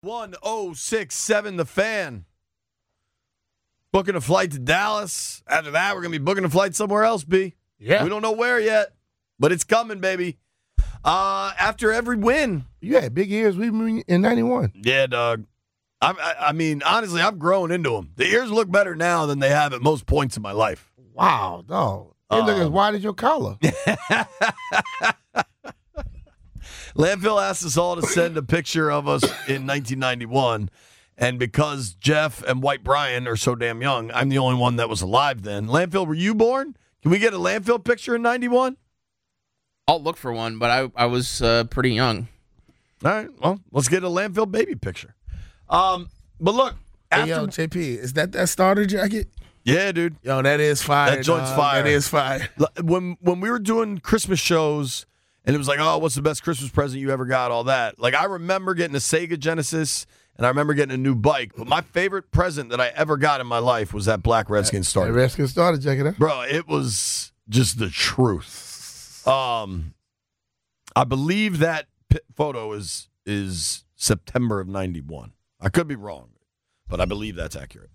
1067 The Fan. Booking a flight to Dallas. After that, we're going to be booking a flight somewhere else, B. Yeah. We don't know where yet, but it's coming, baby. After every win. You had big ears in 91. Yeah, dog. I mean, honestly, I've grown into them. The ears look better now than they have at most points in my life. Wow, dog. They look as wide as your collar. Landfill asked us all to send a picture of us in 1991. And because Jeff and White Brian are so damn young, I'm the only one that was alive then. Landfill, were you born? Can we get a Landfill picture in 91? I'll look for one, but I was pretty young. All right, well, let's get a Landfill baby picture. But look. Hey, yo, JP, is that starter jacket? Yeah, dude. Yo, that is fire. That joint's fire. That is fire. When we were doing Christmas shows, and it was like, oh, what's the best Christmas present you ever got, all that. Like, I remember getting a Sega Genesis, and I remember getting a new bike. But my favorite present that I ever got in my life was that black Redskins starter. Redskins starter jacket, huh? Bro, it was just the truth. I believe that photo is September of 91. I could be wrong, but I believe that's accurate.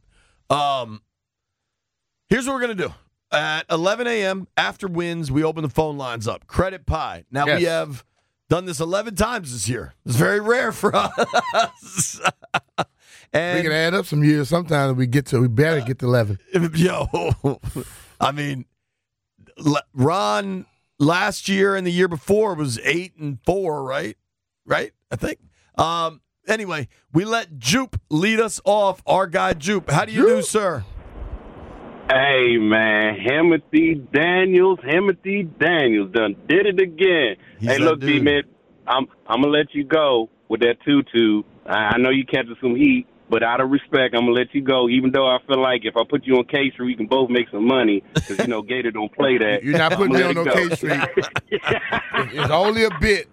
Here's what we're going to do. At 11 a.m., after wins, we open the phone lines up. Credit Pie. Now, Yes. we have done this 11 times this year. It's very rare for us. And We can add up some years. Sometimes we better get to 11. Yo, I mean, Ron last year and the year before was 8-4, right? Right? I think. Anyway, we let Jupe lead us off. Our guy Jupe. How do you do, sir? Hey, man, Hamothy Daniels done did it again. He's hey, that look, dude. D-Man, I'm going to let you go with that tutu. I know you catching some heat, but out of respect, I'm going to let you go, even though I feel like if I put you on K Street, we can both make some money, because, Gator don't play that. You're not putting me I'ma on let no it K Street. go. It's only a bit.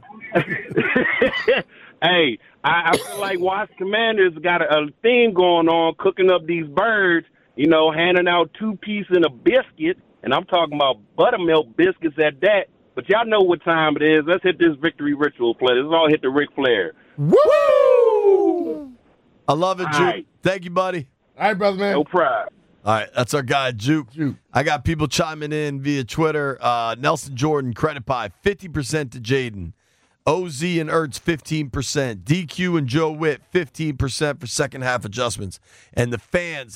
Hey, I feel like Washington Commanders got a thing going on, cooking up these birds, handing out 2-piece and a biscuit, and I'm talking about buttermilk biscuits at that. But y'all know what time it is. Let's hit this victory ritual play. Let's all hit the Ric Flair. Woo! I love it, All Jupe. right. Thank you, buddy. All right, brother, man. No pride. All right, that's our guy, Jupe. Jupe. I got people chiming in via Twitter. Nelson Jordan, Credit Pie, 50% to Jaden. OZ and Ertz, 15%. DQ and Joe Witt, 15% for second half adjustments. And the fans,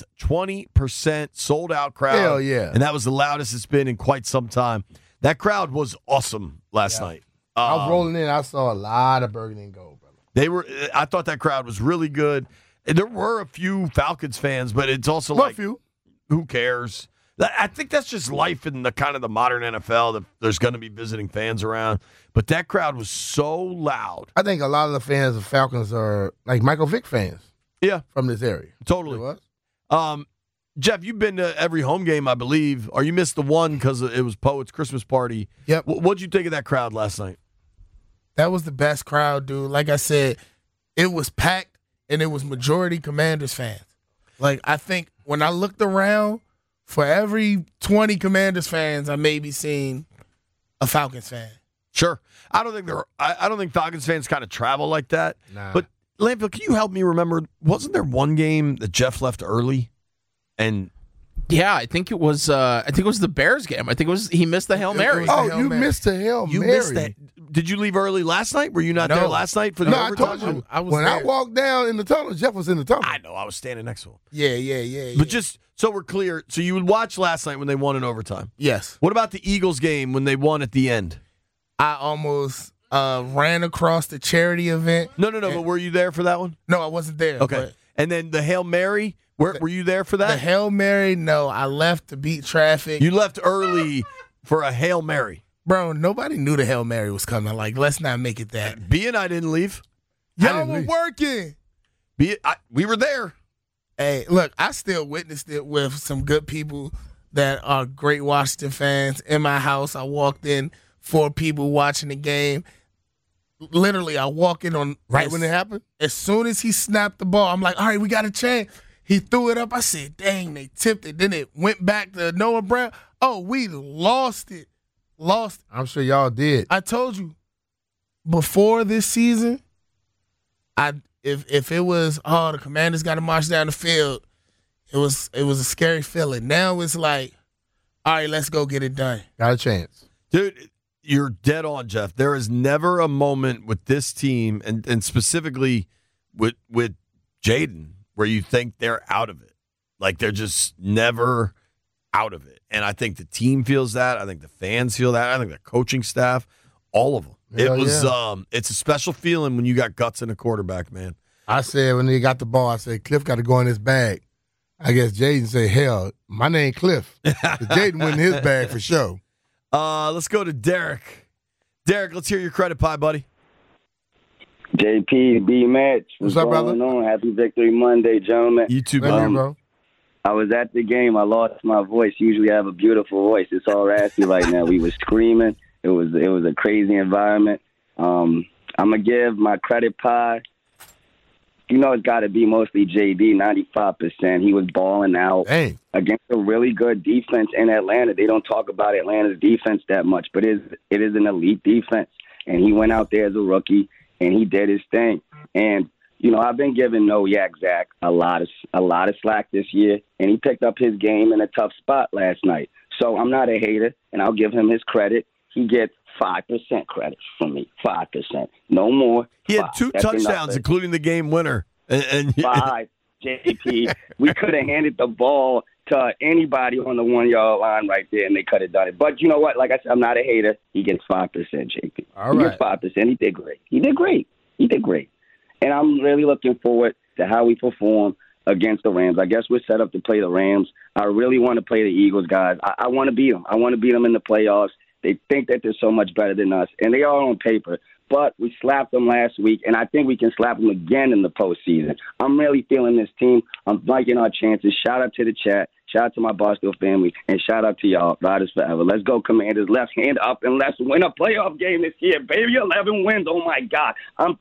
20% sold out crowd. Hell yeah. And that was the loudest it's been in quite some time. That crowd was awesome last night. I was rolling in. I saw a lot of Burgundy and Gold, brother. I thought that crowd was really good. And there were a few Falcons fans, but it's also Well, a like, few. who cares? I think that's just life in the kind of the modern NFL, that there's going to be visiting fans around. But that crowd was so loud. I think a lot of the fans of Falcons are like Michael Vick fans Yeah, from this area. totally. It was? Jeff, you've been to every home game, I believe, or you missed the one because it was Poet's Christmas party. Yep. What'd you think of that crowd last night? That was the best crowd, dude. Like I said, it was packed, and it was majority Commanders fans. Like, I think when I looked around, for every 20 Commanders fans, I maybe seen a Falcons fan. Sure. I don't think Falcons fans kind of travel like that. Nah. But Landfill, can you help me remember? Wasn't there one game that Jeff left early? And Yeah, I think it was the Bears game. I think he missed the Hail Mary. was the Oh, Hail you Mary. missed the Hail you Mary. missed that. Did you leave early last night? Were you not there last night for the No, I overtime? told you. I was when I there. walked down in the tunnel, Jeff was in the tunnel. I know. I was standing next to him. Yeah. But just so we're clear, so you would watch last night when they won in overtime. Yes. What about the Eagles game when they won at the end? I almost ran across the charity event. No. But were you there for that one? No, I wasn't there. Okay. but And then the Hail Mary, were you there for The that? Hail Mary, no. I left to beat traffic. You left early for a Hail Mary. Bro, nobody knew the Hail Mary was coming. Like, let's not make it that. B and I didn't leave. Y'all didn't were leave. working. We were there. Hey, look, I still witnessed it with some good people that are great Washington fans. In my house, I walked in, 4 people watching the game. Literally, I walk in on Right when it happened? As soon as he snapped the ball, I'm like, all right, we got a chance. He threw it up. I said, dang, they tipped it. Then it went back to Noah Brown. Oh, we lost it. I'm sure y'all did. I told you, before this season, if it was, oh, the Commanders got to march down the field, it was a scary feeling. Now it's like, all right, let's go get it done. Got a chance. Dude, you're dead on, Jeff. There is never a moment with this team, and specifically with Jaden, where you think they're out of it. Like, they're just never out of it. And I think the team feels that. I think the fans feel that. I think the coaching staff, all of them. It's a special feeling when you got guts in a quarterback, man. I said when he got the ball, I said, Cliff got to go in his bag. I guess Jaden said, hell, my name Cliff. Jaden went in his bag for sure. Let's go to Derek. Derek, let's hear your credit pie, buddy. JP, B-Match. What's up, brother? On? Happy Victory Monday, gentlemen. You too, Thank you, bro. I was at the game. I lost my voice. Usually I have a beautiful voice. It's all raspy right now. We were screaming. It was a crazy environment. I'm going to give my credit pie. You know, it's got to be mostly JD, 95%. He was balling out against a really good defense in Atlanta. They don't talk about Atlanta's defense that much, but it is an elite defense. And he went out there as a rookie, and he did his thing. And, you know, I've been giving No Yak Zach a lot of slack this year, and he picked up his game in a tough spot last night. So I'm not a hater, and I'll give him his credit. He gets 5% credit from me, 5%. No more. He had 2 touchdowns, including the game winner. And 5, JP. We could have handed the ball to anybody on the 1-yard line right there, and they could have done it. But you know what? Like I said, I'm not a hater. He gets 5%, JP. All he right. gets 5%. He did great. He did great. And I'm really looking forward to how we perform against the Rams. I guess we're set up to play the Rams. I really want to play the Eagles, guys. I want to beat them. I want to beat them in the playoffs. They think that they're so much better than us, and they are on paper. But we slapped them last week, and I think we can slap them again in the postseason. I'm really feeling this team. I'm liking our chances. Shout out to the chat. Shout out to my Barstool family, and shout out to y'all. Riders forever. Let's go, Commanders. Left hand up, and let's win a playoff game this year, baby. 11 wins. Oh, my God. I'm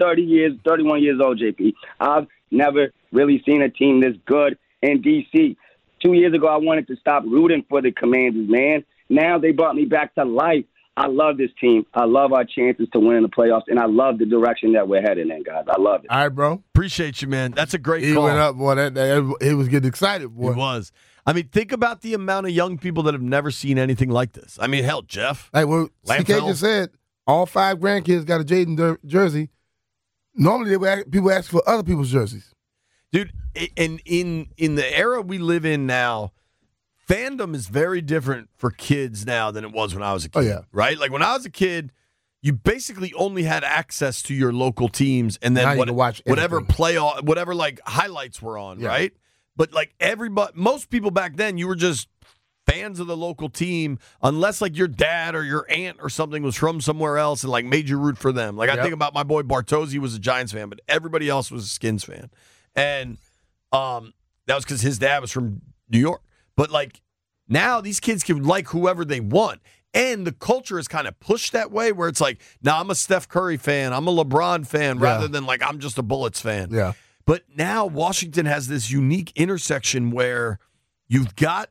31 years old, JP. I've never really seen a team this good in D.C. 2 years ago, I wanted to stop rooting for the Commanders, man. Now they brought me back to life. I love this team. I love our chances to win in the playoffs, and I love the direction that we're heading in, guys. I love it. All right, bro. Appreciate you, man. That's a great He call. went up, boy. He was getting excited, boy. He was. I mean, think about the amount of young people that have never seen anything like this. I mean, hell, Jeff. Like what CK Lamphill. just said, all 5 grandkids got a Jaden jersey. Normally, people ask for other people's jerseys. Dude, and in the era we live in now, fandom is very different for kids now than it was when I was a kid. Oh, yeah. Right? Like when I was a kid, you basically only had access to your local teams and Now then you can watch whatever everything. playoff, whatever like highlights were on, Yeah. right? But like most people back then, you were just fans of the local team, unless like your dad or your aunt or something was from somewhere else and like made you root for them. Like I think about my boy Bartozzi was a Giants fan, but everybody else was a Skins fan. And that was because his dad was from New York. But like now these kids can like whoever they want. And the culture is kind of pushed that way where it's like, now I'm a Steph Curry fan, I'm a LeBron fan, rather than like I'm just a Bullets fan. Yeah. But now Washington has this unique intersection where you've got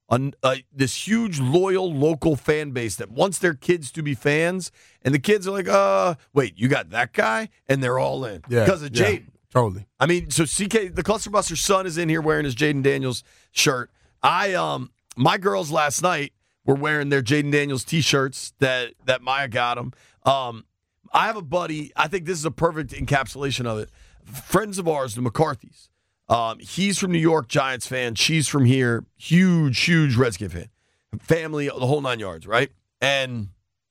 this huge loyal local fan base that wants their kids to be fans, and the kids are like, wait, you got that guy? And they're all in because of Jaden. Totally. I mean, so CK, the Clusterbuster son is in here wearing his Jaden Daniels shirt. My girls last night were wearing their Jaden Daniels T-shirts that Maya got them. I have a buddy, I think this is a perfect encapsulation of it. Friends of ours, the McCarthys. He's from New York, Giants fan. She's from here, huge Redskin fan. Family, the whole 9 yards, right? And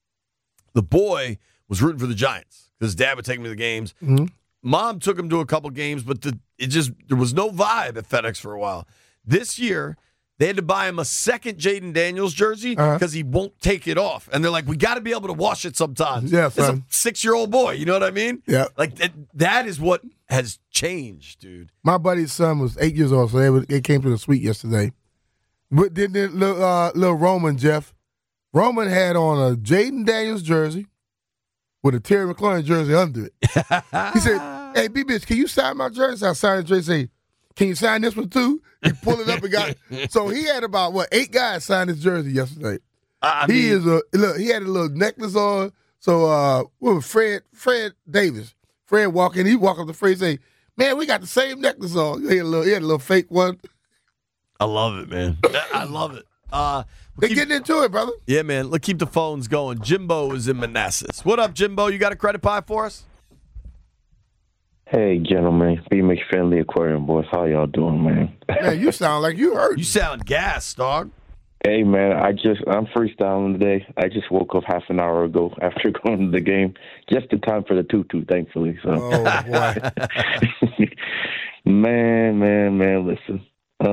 the boy was rooting for the Giants because his dad would take him to the games. Mm-hmm. Mom took him to a couple games, but there was no vibe at FedEx for a while. This year, they had to buy him a second Jaden Daniels jersey because he won't take it off. And they're like, we got to be able to wash it sometimes. Yeah, it's a son. 6-year-old boy. You know what I mean? Yeah. Like, that is what has changed, dude. My buddy's son was 8 years old, so they came to the suite yesterday. But then little Roman, Jeff, Roman had on a Jaden Daniels jersey with a Terry McLaurin jersey under it. He said, hey, B-Bitch, can you sign my jersey? So I signed the jersey. Say, can you sign this one too? He pulled it up and got it. So he had about, 8 guys sign his jersey yesterday. He had a little necklace on. So Fred Davis. Fred he walk up to Fred and say, Man, we got the same necklace on. He had a little fake one. I love it, man. I love it. They getting into it, brother. Yeah, man. Let's keep the phones going. Jimbo is in Manassas. What up, Jimbo? You got a credit pie for us? Hey, gentlemen. B. McFinley Aquarium Boys. How y'all doing, man? Man, you sound like you hurt. You sound gassed, dog. Hey, man, I'm freestyling today. I just woke up half an hour ago after going to the game, just in time for the tutu, thankfully. So, Oh, boy. man, listen.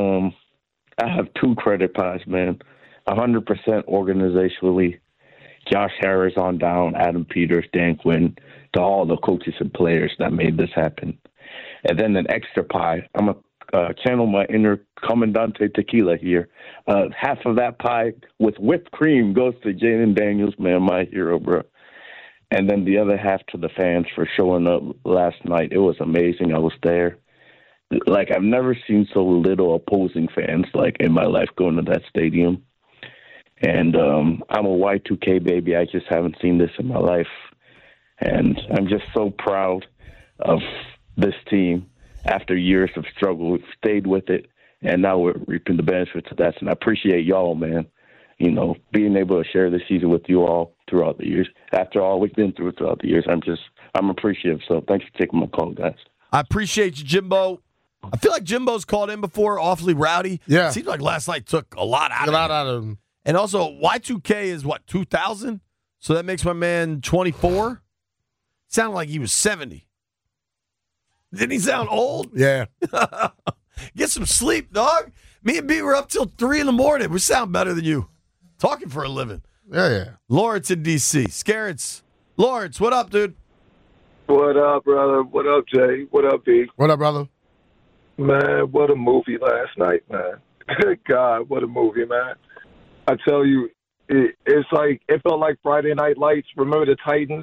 I have 2 credit pies, man. 100% organizationally. Josh Harris on down, Adam Peters, Dan Quinn, to all the coaches and players that made this happen. And then an extra pie. I'm going to channel my inner Comandante Tequila here. Half of that pie with whipped cream goes to Jaden Daniels, man, my hero, bro. And then the other half to the fans for showing up last night. It was amazing. I was there. Like, I've never seen so little opposing fans, like, in my life going to that stadium. And I'm a Y2K baby. I just haven't seen this in my life. And I'm just so proud of this team. After years of struggle, we've stayed with it, and now we're reaping the benefits of that. And I appreciate y'all, man, you know, being able to share this season with you all throughout the years. After all we've been through throughout the years, I'm appreciative. So thanks for taking my call, guys. I appreciate you, Jimbo. I feel like Jimbo's called in before, awfully rowdy. Yeah. Seems like last night took a lot out A of lot him. out of them. And also, Y2K is what, 2000? So that makes my man 24? Sounded like he was 70. Didn't he sound old? Yeah. Get some sleep, dog. Me and B were up till 3 in the morning. We sound better than you. Talking for a living. Yeah. Lawrence in D.C. Scarrence. Lawrence, what up, dude? What up, brother? What up, Jay? What up, B? What up, brother? Man, what a movie last night, man. Good God, what a movie, man. I tell you, it's like, it felt like Friday Night Lights. Remember the Titans?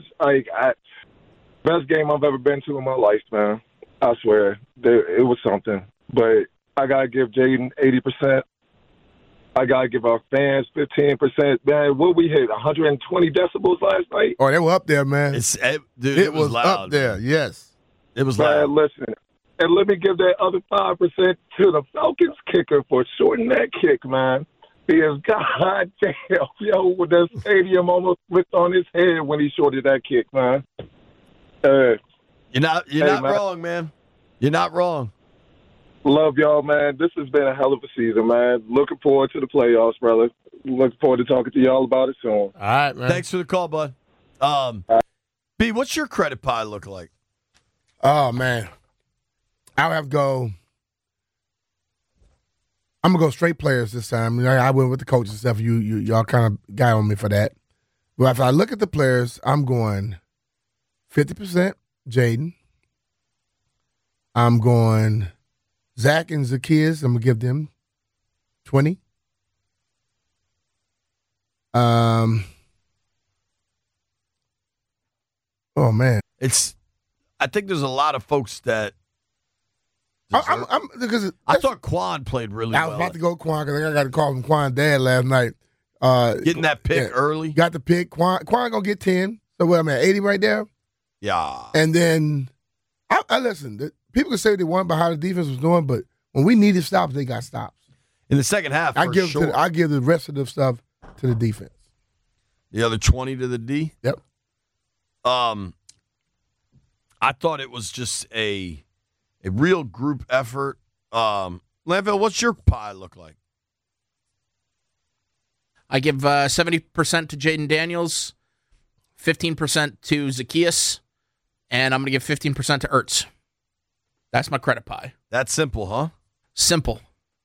Best game I've ever been to in my life, man. I swear. It was something. But I got to give Jaden 80%. I got to give our fans 15%. Man, what we hit, 120 decibels last night? Oh, they were up there, man. Dude, it was loud. up there, yes. It was loud. Man, listen. And let me give that other 5% to the Falcons kicker for shorting that kick, man. Because, goddamn, yo, the stadium almost flipped on his head when he shorted that kick, man. You're not man. wrong, man. You're not wrong. Love y'all, man. This has been a hell of a season, man. Looking forward to the playoffs, brother. Looking forward to talking to y'all about it soon. All right, man. Thanks for the call, bud. B, what's your credit pie look like? Oh, man. I'll have to go. I'm going to go straight players this time. I went with the coaches and stuff. Y'all kind of got on me for that. But if I look at the players, I'm going 50% Jaden. I'm going Zach and Zacchaeus. I'm going to give them 20. Oh, man. I think there's a lot of folks that because I thought Quan played really well. I was about to go Quan because I got to call him Quan Dad last night. Getting that pick early. Got the pick. Quan going to get 10. So what am I at, 80 right there? Yeah. And then, I listen, people can say what they want about how the defense was doing, but when we needed stops, they got stops. In the second half, I give the rest of the stuff to the defense. The other 20 to the D? Yep. I thought it was just a real group effort. Lanville, what's your pie look like? I give 70% to Jaden Daniels, 15% to Zacchaeus, and I'm going to give 15% to Ertz. That's my credit pie. That's simple, huh? Simple.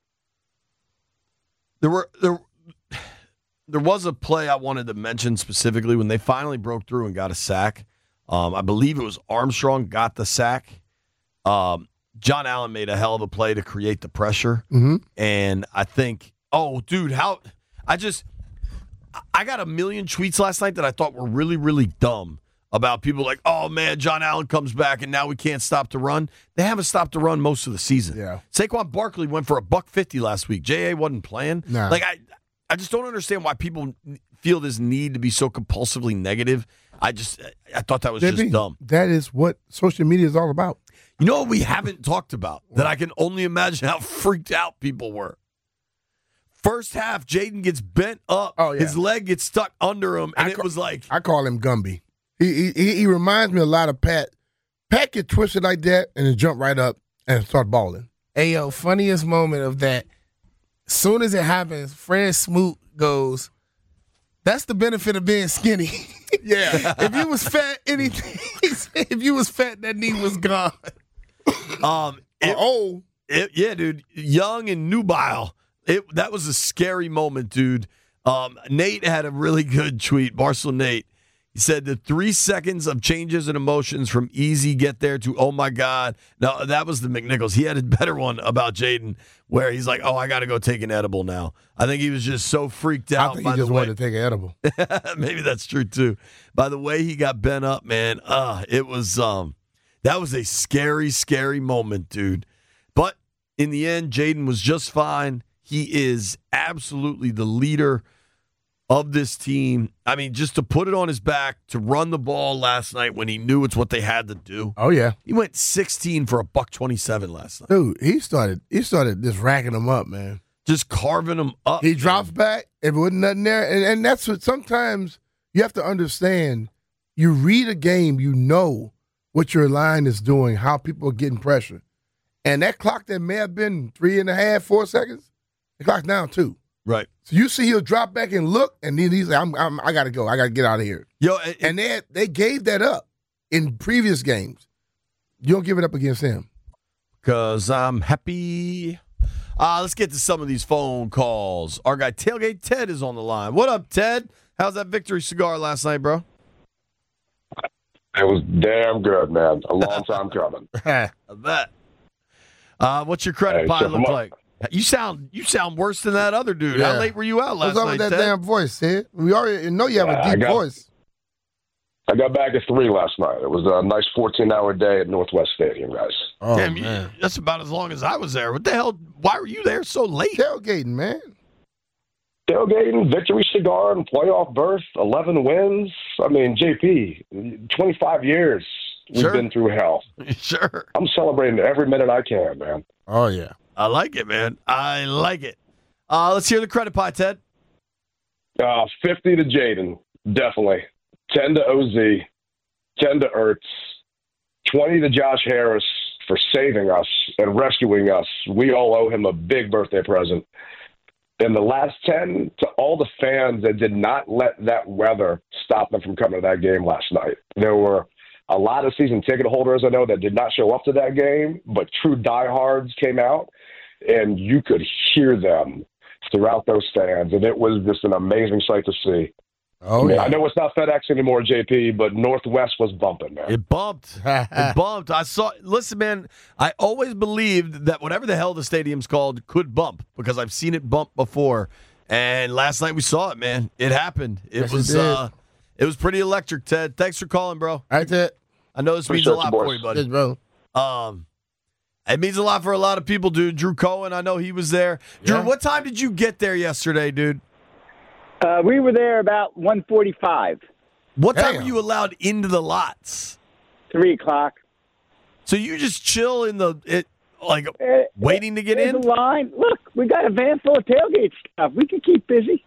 There was a play I wanted to mention specifically when they finally broke through and got a sack. I believe it was Armstrong got the sack. John Allen made a hell of a play to create the pressure. Mm-hmm. And I think, I got a million tweets last night that I thought were really, really dumb about people like, oh, man, John Allen comes back and now we can't stop the run. They haven't stopped the run most of the season. Yeah. Saquon Barkley went for $150 last week. J.A. wasn't playing. Nah. Like, I just don't understand why people feel this need to be so compulsively negative. I thought that was just dumb. That is what social media is all about. You know what we haven't talked about that I can only imagine how freaked out people were? First half, Jaden gets bent up. Oh, yeah. His leg gets stuck under him, and it was like... I call him Gumby. He reminds me a lot of Pat. Pat get twisted like that and then jump right up and start balling. Hey, yo, funniest moment of that, as soon as it happens, Fred Smoot goes, that's the benefit of being skinny. Yeah. If you was fat, if you was fat, that knee was gone. Yeah, dude. Young and nubile. That was a scary moment, dude. Nate had a really good tweet, Barcelona Nate. He said the 3 seconds of changes in emotions from easy get there to oh my God. No, that was the McNichols. He had a better one about Jaden where he's like, oh, I got to go take an edible now. I think he was just so freaked out. I think he just wanted to take an edible. Maybe that's true too. By the way he got bent up, man, it was that was a scary, scary moment, dude. But in the end, Jaden was just fine. He is absolutely the leader of this team. I mean, just to put it on his back, to run the ball last night when he knew it's what they had to do. Oh, yeah. He went 16 for $127 last night. Dude, he started just racking them up, man. Just carving them up. He drops back, if it wasn't nothing there. And that's what sometimes you have to understand. You read a game, you know what your line is doing, how people are getting pressure. And that clock that may have been 3.5, 4 seconds, the clock's down 2. Right. So you see he'll drop back and look, and then he's like, I got to go. I got to get out of here. Yo, and they gave that up in previous games. You don't give it up against him. Because I'm happy. Let's get to some of these phone calls. Our guy Tailgate Ted is on the line. What up, Ted? How's that victory cigar last night, bro? It was damn good, man. A long time coming. I bet. What's your credit pie look like? You sound worse than that other dude. Yeah. How late were you out last night, What's up with that Ted? damn voice, Ted? We already know you have a deep voice. I got back at 3 last night. It was a nice 14-hour day at Northwest Stadium, guys. Oh, Damn, man. that's about as long as I was there. What the hell? Why were you there so late? Tailgating, man. Tailgating, victory cigar, and playoff berth, 11 wins. I mean, JP, 25 years we've been through hell. Sure. I'm celebrating every minute I can, man. Oh, yeah. I like it, man. I like it. Let's hear the credit pie, Ted. 50 to Jaden, definitely. 10 to OZ, 10 to Ertz, 20 to Josh Harris for saving us and rescuing us. We all owe him a big birthday present. And the last 10 to all the fans that did not let that weather stop them from coming to that game last night. There were a lot of season ticket holders I know that did not show up to that game, but true diehards came out, and you could hear them throughout those stands, and it was just an amazing sight to see. Oh, yeah. I know it's not FedEx anymore, JP, but Northwest was bumping, man. It bumped. It bumped. Listen, man, I always believed that whatever the hell the stadium's called could bump because I've seen it bump before. And last night we saw it, man. It happened. It was pretty electric, Ted. Thanks for calling, bro. All right, Ted. I know this means a lot for you, buddy. Yes, bro. It means a lot for a lot of people, dude. Drew Cohen, I know he was there. Drew, what time did you get there yesterday, dude? We were there about 1:45. What time were you allowed into the lots? 3 o'clock. So you just chill in waiting to get in? The line. Look, we got a van full of tailgate stuff. We can keep busy.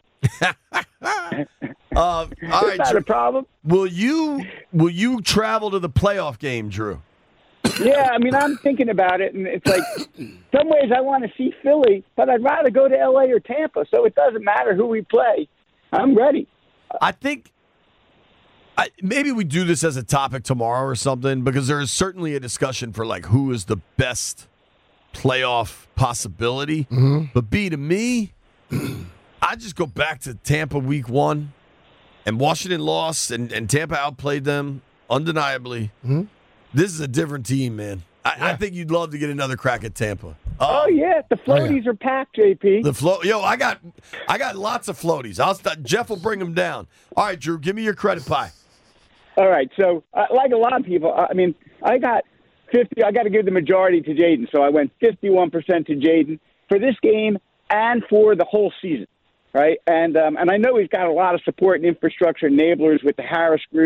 All right, not Drew, a problem. Will you travel to the playoff game, Drew? Yeah, I mean, I'm thinking about it, and it's like, some ways I want to see Philly, but I'd rather go to L.A. or Tampa, so it doesn't matter who we play. I'm ready. I think maybe we do this as a topic tomorrow or something, because there is certainly a discussion for, like, who is the best playoff possibility. Mm-hmm. But to me, I just go back to Tampa week 1, and Washington lost, and Tampa outplayed them undeniably. Mm-hmm. This is a different team, man. I think you'd love to get another crack at Tampa. Oh yeah, the floaties are packed, JP. I got lots of floaties. Jeff will bring them down. All right, Drew, give me your credit pie. All right, so like a lot of people, I mean, I got 50. I got to give the majority to Jaden, so I went 51% to Jaden for this game and for the whole season, right? And I know he's got a lot of support and infrastructure enablers with the Harris Group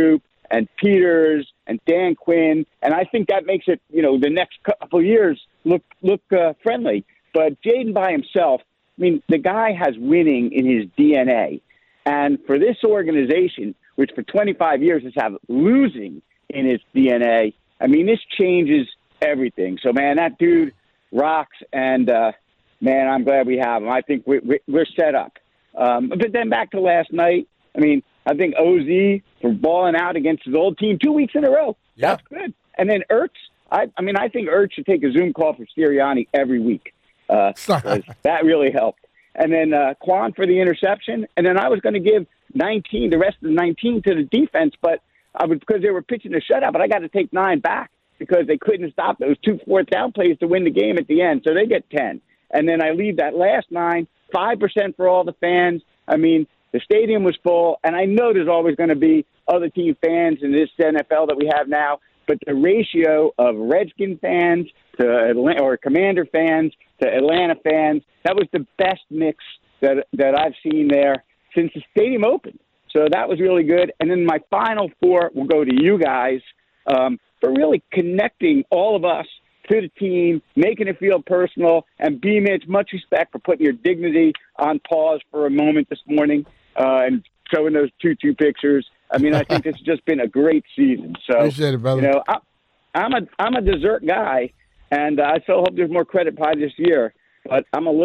and Peters and Dan Quinn, and I think that makes it, the next couple of years look friendly. But Jaden by himself, I mean, the guy has winning in his DNA. And for this organization, which for 25 years has had losing in its DNA, I mean, this changes everything. So, man, that dude rocks, and, man, I'm glad we have him. I think we're set up. But then back to last night, I mean, I think OZ for balling out against his old team 2 weeks in a row. Yeah. That's good. And then Ertz, I think Ertz should take a Zoom call for Sirianni every week. 'Cause that really helped. And then Quan for the interception. And then I was going to give the rest of the 19 to the defense, but because they were pitching a shutout, but I got to take 9 back because they couldn't stop those 2 fourth-down plays to win the game at the end. So they get 10. And then I leave that last 9, 5% for all the fans. I mean, the stadium was full, and I know there's always going to be other team fans in this NFL that we have now, but the ratio of Redskin fans to Atlanta, or Commander fans to Atlanta fans, that was the best mix that I've seen there since the stadium opened. So that was really good. And then my final 4 will go to you guys for really connecting all of us to the team, making it feel personal, and B-Mitch, much respect for putting your dignity on pause for a moment this morning and showing those 2-2 pictures. I mean, I think this has just been a great season. So, appreciate it, brother. I'm a dessert guy, and I still hope there's more credit pie this year. But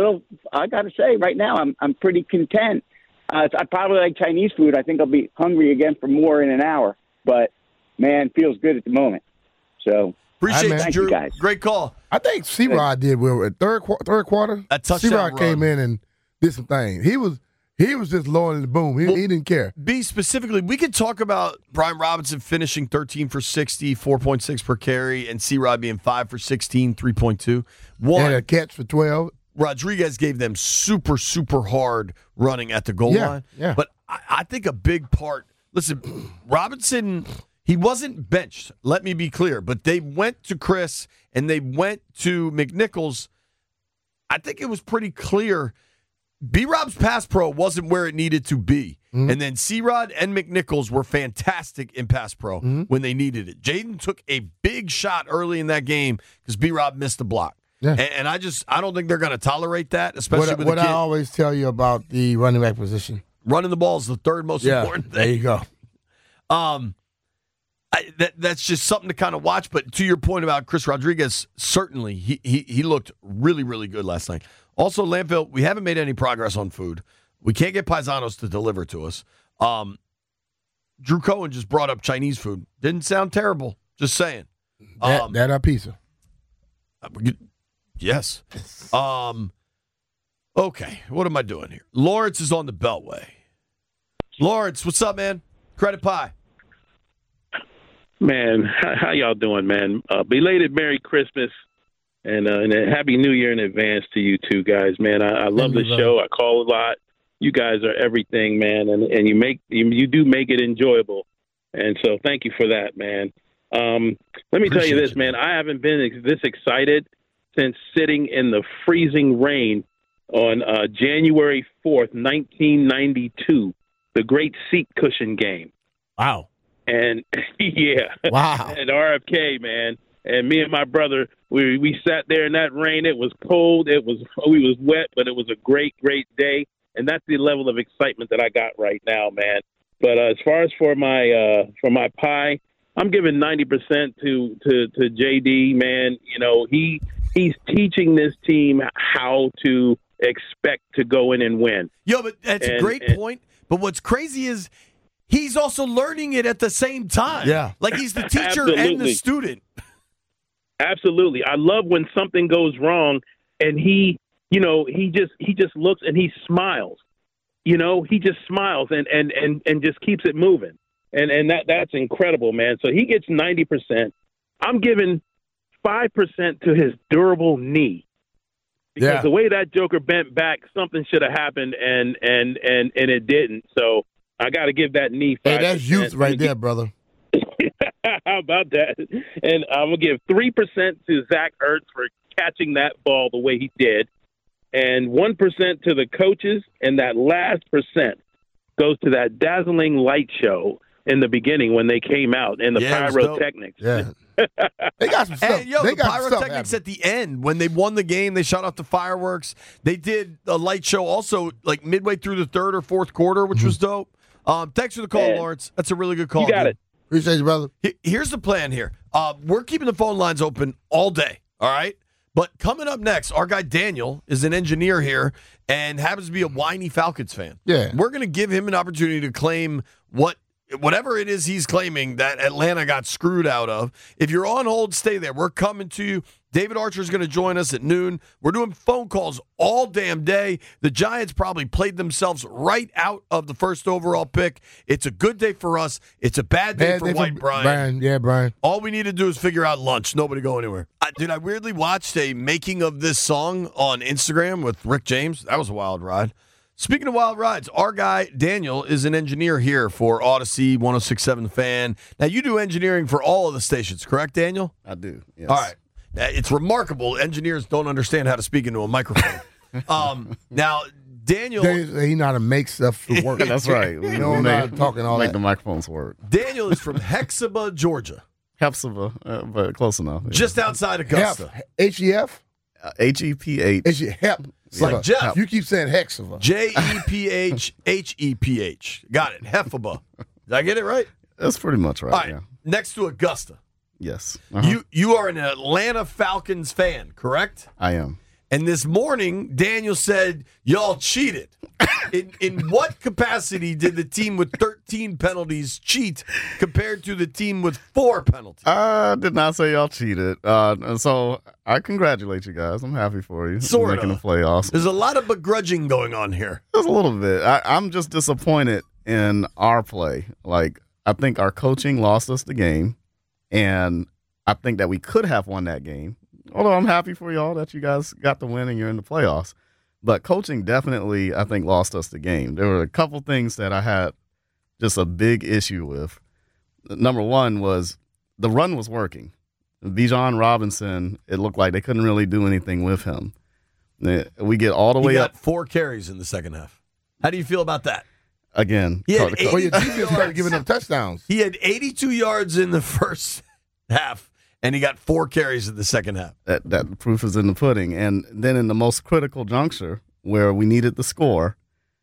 I got to say, right now, I'm pretty content. I probably like Chinese food. I think I'll be hungry again for more in an hour. But, man, feels good at the moment. So, appreciate you, Drew. You guys. Great call. I think C-Rod did well at third quarter. A touchdown C-Rod run. came in and did some things. He was just lowering the boom. He didn't care. B, specifically, we could talk about Brian Robinson finishing 13 for 60, 4.6 per carry, and C-Rod being 5 for 16, 3.2. And a catch for 12. Rodriguez gave them super, super hard running at the goal line. Yeah. But I think a big part, listen, Robinson, he wasn't benched, let me be clear, but they went to Chris and they went to McNichols. I think it was pretty clear B-Rob's pass pro wasn't where it needed to be. Mm-hmm. And then C-Rod and McNichols were fantastic in pass pro when they needed it. Jaden took a big shot early in that game because B-Rob missed the block. Yeah. And I don't think they're going to tolerate that, especially with what the kid. I always tell you about the running back position. Running the ball is the third most important thing. There you go. That's just something to kind of watch. But to your point about Chris Rodriguez, certainly he looked really, really good last night. Also, Lampville, we haven't made any progress on food. We can't get Paisanos to deliver to us. Drew Cohen just brought up Chinese food. Didn't sound terrible. Just saying. That our pizza. Yes. Okay, what am I doing here? Lawrence is on the Beltway. Lawrence, what's up, man? Credit Pie. Man, how y'all doing, man? Belated Merry Christmas and a Happy New Year in advance to you two guys, man. I love the show. I call a lot. You guys are everything, man, and you do make it enjoyable. And so thank you for that, man. Let me tell you this, man. I haven't been this excited since sitting in the freezing rain on January 4th, 1992, the great seat cushion game. Wow. And, yeah. Wow. At RFK, man. And me and my brother, we sat there in that rain. It was cold. We was wet, but it was a great, great day. And that's the level of excitement that I got right now, man. But as far as for my pie, I'm giving 90% to JD, man. You know, he's teaching this team how to expect to go in and win. Yo, but that's a great point. But what's crazy is he's also learning it at the same time. Yeah. Like he's the teacher and the student. Absolutely. I love when something goes wrong and he just looks and he smiles. You know, he just smiles and just keeps it moving. And that's incredible, man. So he gets 90%. I'm giving 5% to his durable knee. Because the way that Joker bent back, something should have happened and it didn't. So I got to give that knee 5%. Hey, that's youth right there, brother. How about that? And I'm going to give 3% to Zach Ertz for catching that ball the way he did. And 1% to the coaches. And that last percent goes to that dazzling light show in the beginning when they came out and the pyrotechnics. Yeah. They got some stuff. And, yo, they the got pyrotechnics at the end, when they won the game, they shot off the fireworks. They did a light show also, like midway through the third or fourth quarter, which was dope. Thanks for the call, Lawrence. That's a really good call. You got dude. it. Appreciate you, brother. Here's the plan here. We're keeping the phone lines open all day, all right? But coming up next, our guy Daniel is an engineer here and happens to be a whiny Falcons fan. Yeah. We're going to give him an opportunity to claim whatever it is he's claiming that Atlanta got screwed out of. If you're on hold, stay there. We're coming to you. David Archer is going to join us at noon. We're doing phone calls all damn day. The Giants probably played themselves right out of the first overall pick. It's a good day for us. It's a bad day for White Brian. Yeah, Brian. All we need to do is figure out lunch. Nobody go anywhere. I weirdly watched a making of this song on Instagram with Rick James. That was a wild ride. Speaking of wild rides, our guy Daniel is an engineer here for Odyssey 106.7 The Fan. Now, you do engineering for all of the stations, correct, Daniel? I do, yes. All right. Now, it's remarkable. Engineers don't understand how to speak into a microphone. Now, Daniel... He know how to make stuff for work. That's right. We don't know how to talk and all make that. the microphones work. Daniel is from Hephzibah, Georgia. Hephzibah, but close enough. Yeah. Just outside Augusta. H-E-F? H-E-P-H. Hep. Like Jeff. You keep saying Hephzibah. Jephhep. Got it. Hephzibah. Did I get it right? That's pretty much right, All right. yeah. Next to Augusta. Yes. You are an Atlanta Falcons fan, correct? I am. And this morning, Daniel said, y'all cheated. In what capacity did the team with 13 penalties cheat compared to the team with 4 penalties? I did not say y'all cheated. So I congratulate you guys. I'm happy for you. Sort making of. the playoffs. There's a lot of begrudging going on here. There's a little bit. I'm just disappointed in our play. Like, I think our coaching lost us the game, and I think that we could have won that game. Although I'm happy for y'all that you guys got the win and you're in the playoffs. But coaching definitely, I think, lost us the game. There were a couple things that I had just a big issue with. Number one was the run was working. Bijan Robinson, it looked like they couldn't really do anything with him. We get all the way up. 4 carries in the second half. How do you feel about that? Again. He had Well, your defense started giving up touchdowns. He had 82 yards in the first half. And he got 4 carries in the second half. That proof is in the pudding. And then in the most critical juncture where we needed the score,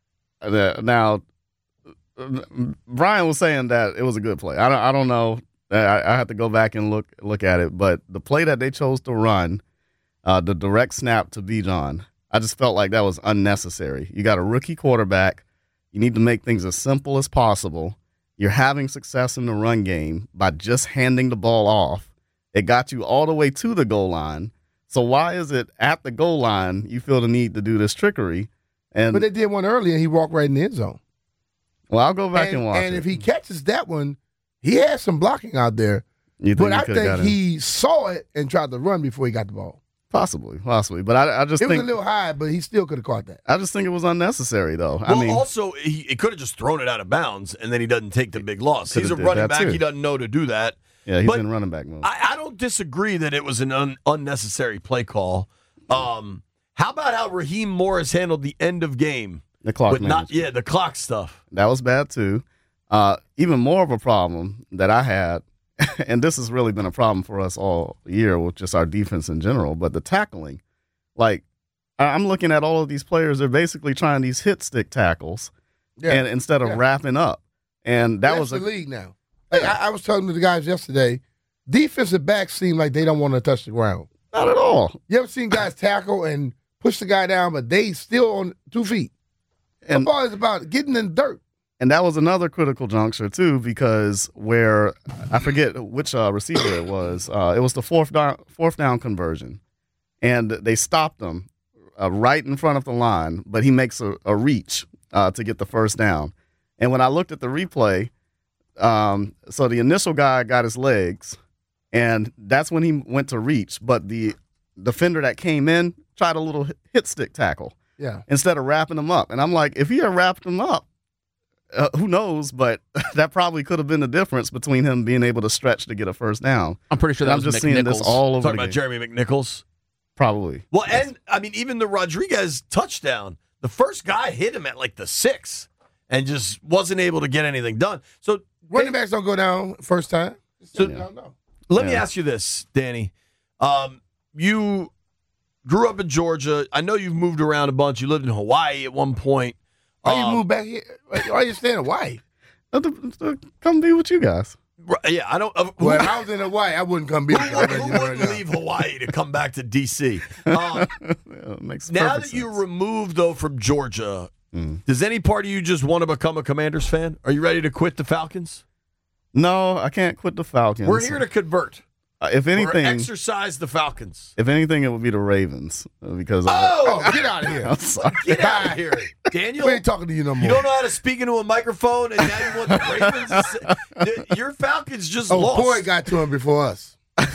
now Brian was saying that it was a good play. I don't know. I have to go back and look at it. But the play that they chose to run, the direct snap to Bijan, I just felt like that was unnecessary. You got a rookie quarterback. You need to make things as simple as possible. You're having success in the run game by just handing the ball off. It got you all the way to the goal line. So why is it at the goal line you feel the need to do this trickery? But they did one earlier, and he walked right in the end zone. Well, I'll go back and watch And it. if he catches that one, he had some blocking out there. You think But I he could've got think in? he saw it and tried to run before he got the ball. Possibly. But I just It was think a little high, but he still could have caught that. I just think it was unnecessary, though. Well, also, he could have just thrown it out of bounds, and then he doesn't take the big loss. He's a Could've did running that, back. too. He doesn't know to do that. Yeah, he's But in running back mode. I don't disagree that it was an unnecessary play call. How about how Raheem Morris handled the end of game? The clock With management. the clock stuff. That was bad, too. Even more of a problem that I had, and this has really been a problem for us all year with just our defense in general, but the tackling. Like, I'm looking at all of these players, they're basically trying these hit stick tackles and instead of wrapping up. And that was the league now. Like, I was talking to the guys yesterday, defensive backs seem like they don't want to touch the ground. Not at all. You ever seen guys tackle and push the guy down, but they still on 2 feet? And Football is about getting in the dirt. And that was another critical juncture, too, because where I forget which receiver it was the fourth down conversion. And they stopped him right in front of the line, but he makes a reach to get the first down. And when I looked at the replay, so the initial guy got his legs, and that's when he went to reach. But the defender that came in tried a little hit stick tackle instead of wrapping him up. And I'm like, if he had wrapped him up, who knows? But that probably could have been the difference between him being able to stretch to get a first down. I'm pretty sure that I'm was just seeing this all over Talking the about game. Jeremy McNichols. Probably. Well, and I mean, even the Rodriguez touchdown, the first guy hit him at like the 6 and just wasn't able to get anything done. So Running backs don't go down first time. Let me ask you this, Danny. You grew up in Georgia. I know you've moved around a bunch. You lived in Hawaii at one point. Why you moved back here? Why you staying in Hawaii? To come be with you guys. Yeah, I don't. Well, if I was in Hawaii, I wouldn't come be with you. Who wouldn't leave Hawaii to come back to D.C.? Now that you're removed, though, from Georgia, does any part of you just want to become a Commanders fan? Are you ready to quit the Falcons? No, I can't quit the Falcons. We're here to convert. If anything, or exercise the Falcons. If anything, it would be the Ravens because. Get out of here! I'm sorry. Get out of here, Daniel. We ain't talking to you no more. You don't know how to speak into a microphone, and now you want the Ravens. Your Falcons just lost. Poet got to him before us.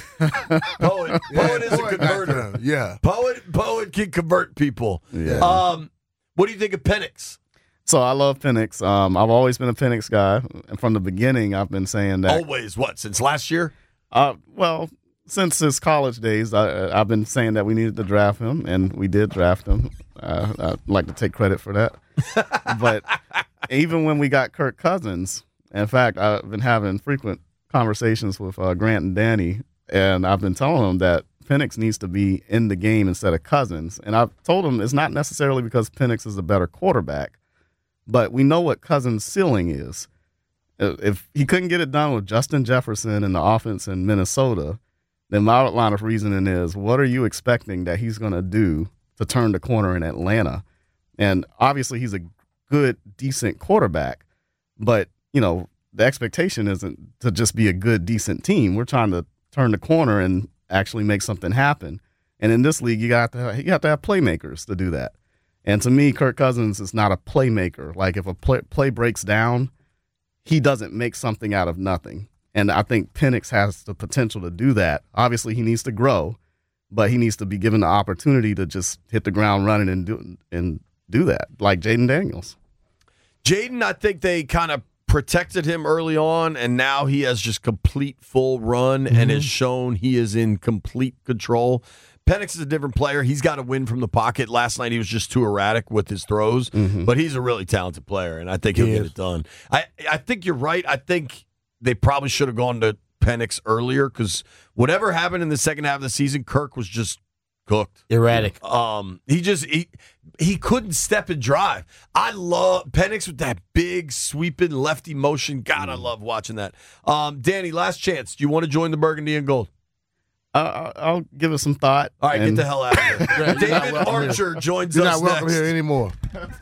Poet is a converter. Yeah, Poet can convert people. Yeah. What do you think of Penix? So I love Penix. I've always been a Penix guy, and from the beginning, I've been saying that. Always? What? Since last year? Well, since his college days, I've been saying that we needed to draft him, and we did draft him. I'd like to take credit for that. But even when we got Kirk Cousins, in fact, I've been having frequent conversations with Grant and Danny, and I've been telling them that Penix needs to be in the game instead of Cousins. And I've told them it's not necessarily because Penix is a better quarterback, but we know what Cousins' ceiling is. If he couldn't get it done with Justin Jefferson and the offense in Minnesota, then my line of reasoning is, what are you expecting that he's going to do to turn the corner in Atlanta? And obviously he's a good, decent quarterback, but, the expectation isn't to just be a good, decent team. We're trying to turn the corner and actually make something happen. And in this league, you have to have playmakers to do that. And to me, Kirk Cousins is not a playmaker. Like if a play breaks down, he doesn't make something out of nothing. And I think Penix has the potential to do that. Obviously, he needs to grow, but he needs to be given the opportunity to just hit the ground running and do that, like Jayden Daniels. Jayden, I think they kind of protected him early on, and now he has just complete full run and has shown he is in complete control. Penix is a different player. He's got to win from the pocket. Last night he was just too erratic with his throws, but he's a really talented player, and I think he'll get it done. I think you're right. I think they probably should have gone to Penix earlier because whatever happened in the second half of the season, Kirk was just cooked. Erratic. He couldn't step and drive. I love Penix with that big sweeping lefty motion. God, I love watching that. Danny, last chance. Do you want to join the Burgundy and Gold? I'll give it some thought. All right, get the hell out of here. David Archer joins us next. You're not welcome here anymore.